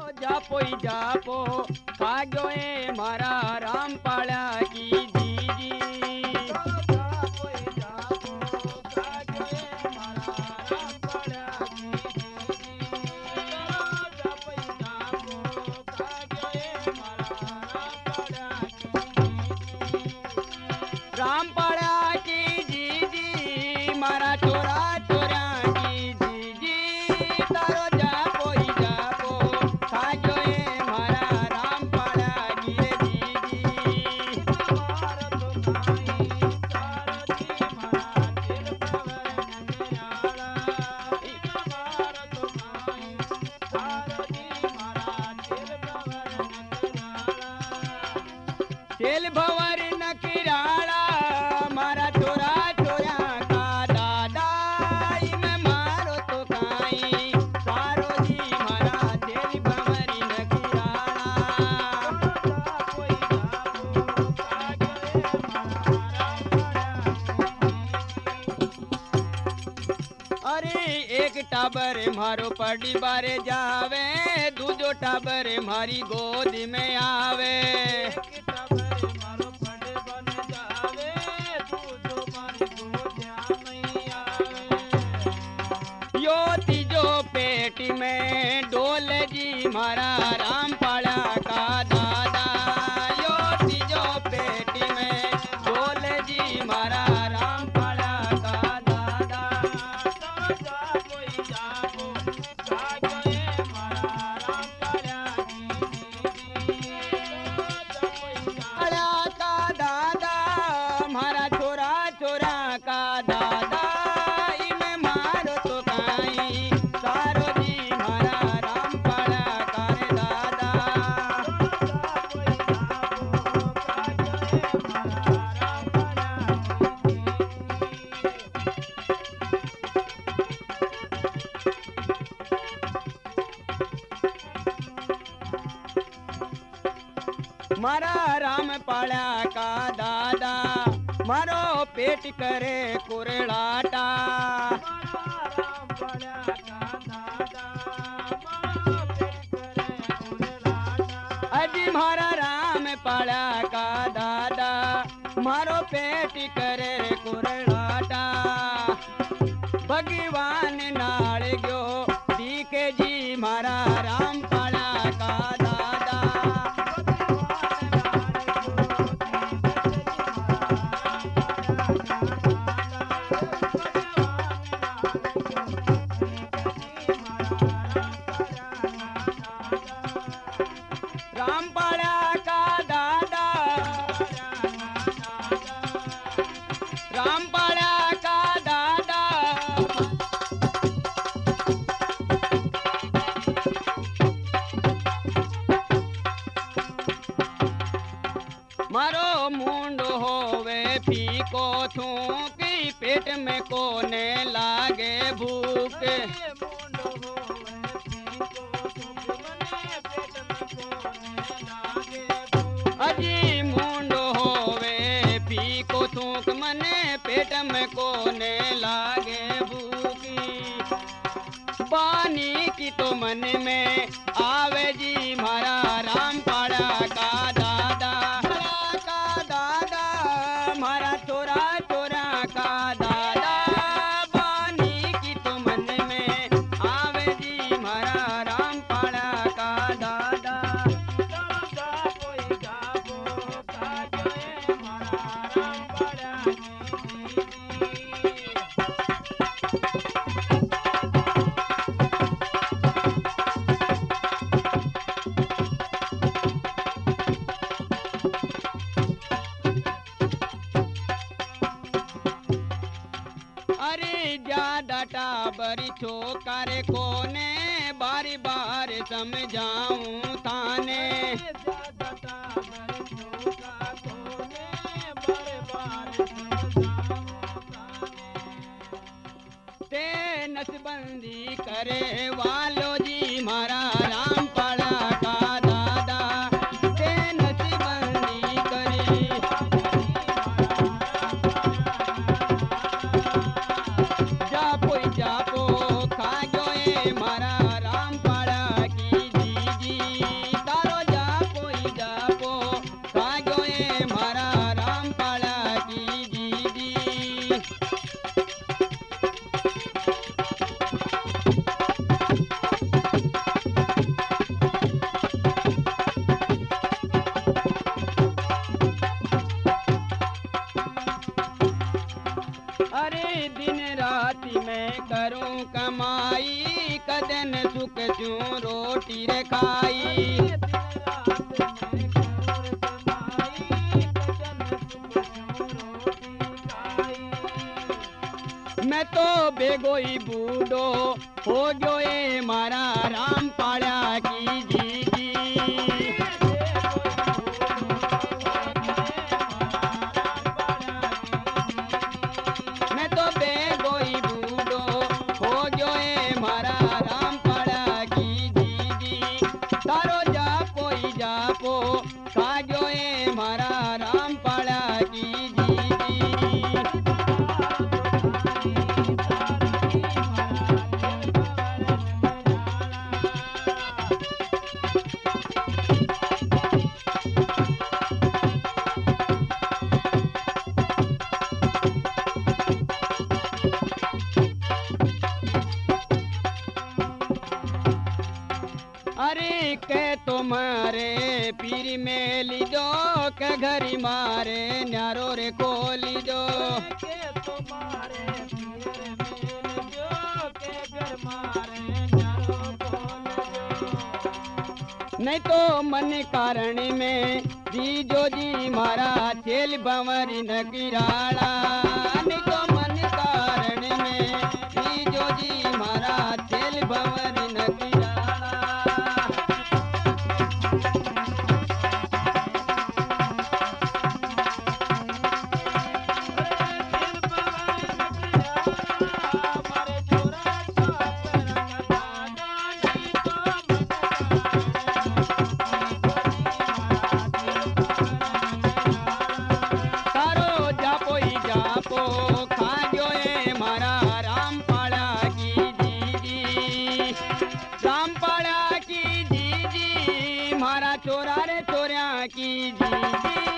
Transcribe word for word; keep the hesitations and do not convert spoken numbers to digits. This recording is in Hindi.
जापो ही जापो भाग्यो ए मारा राम पाड़ा की जीजी। जापो ही जापो भाग्यो ए मारा राम पाड़ा की जीजी। जापो ही जापो भाग्यो ए मारा राम पाड़ा की जीजी। राम पाड़ा की जीजी मारा चोरा चोरा की जीजी। तारो जापो ही जापो भाग्यो ए मारा राम पाड़ा की रे जीजी। मार तो खाई तारो जी मारा दिल पवर ननियाला। मार तो खाई तारो जी मारा दिल पवर ननियाला। तेल भवर नकिराड़ा मारा चोरा चोरा का दादा। इमे मारो तो काई सारो जी मारा तेल भवर नकिराड़ा। जापो ही जापो भाग्यो ए मारा अरे एक टाबर मारो पड़ी बारे जावे दूजो टाबर मारी गोद में आवे। एक टबर मारो फड़े बन जावे तू जो मारी गोदिया नहीं आवे। यो तीजो पेट में डोल जी मारा राम पाड़ा का दादा। यो तीजो पेट में डोल जी मारा राम पाड़ा का दादा। जापो ही जापो भाग्यो ए मारा राम पाड़ा की जीजी। जापो ही जापो पाड़ा का दादा मारा छोरा छोरा का दादा। इमे मारो तो काई सारो जी मारा राम पाड़ा का रे दादा। जापो ही जापो भाग्यो ए मारा राम पाड़ा की जीजी। मारा राम पाड़ा का दादा मारो पेट करे कुरड़ाटा। राम पाड़ा का दादा मारो पेट करे कुरलाटा। अजी मारा राम पाड़ा का दादा मारो पेट करे कुरड़ाटा। भगवान नाल गयो दीके जी मारा राम पाड़ा का दादा। राम पाड़ा का दादा राम पाड़ा का दादा। मारो मुंड होवे फीको थूकी पेट में कोने लागे भूख। अजी मुंड होवे फीको थूक मने पेट में कोने लागे भूखी। पानी की तो मन में आवे जी मारा राम पाड़ा का दादा। पाड़ा का दादा मारा चोरा चोरा का दादा। पानी की तो मन में आवे जी मारा राम पाड़ा का दादा। जापो ही जापो भाग्यो ए मारा राम पाड़ा की जीजी। अरे ज्यादा टाबरी छोकर कोने बारी बार समझाऊं थाने। ते नसबंदी करे वालो जी मारा राम पाड़ा का दादा। ते नसबंदी करे जापो जापो खा गयो ए मारा राम पाड़ा की जीजी। करूं कमाई कदन सुख चूं रोटी रे खाई। मैं तो बेगोई बूढ़ो हो गयो ए मारा राम पाड़ा की जी जी। मैं तो बेगोई बूढ़ो हो गयो ए मारा राम पाड़ा की जी जी। तारो जापो ही जापो खा गयो ए मारा राम पाड़ा की जी जी। अरे के तुम्हारे पीर में लीजो के घरी मारे न्यारो रे को लीजो। नहीं तो मन कारण में जीजो जी मारा चेल भंवरी न किराड़ा। नहीं तो मन कारण में जीजो जी मारा चेल भंवरी न किराड़ा। तारो जापो ही जापो खा गयो ए मारा राम पाड़ा की जी जी। राम पाड़ा की जी जी मारा चोरा रे चोरिया की जी जी।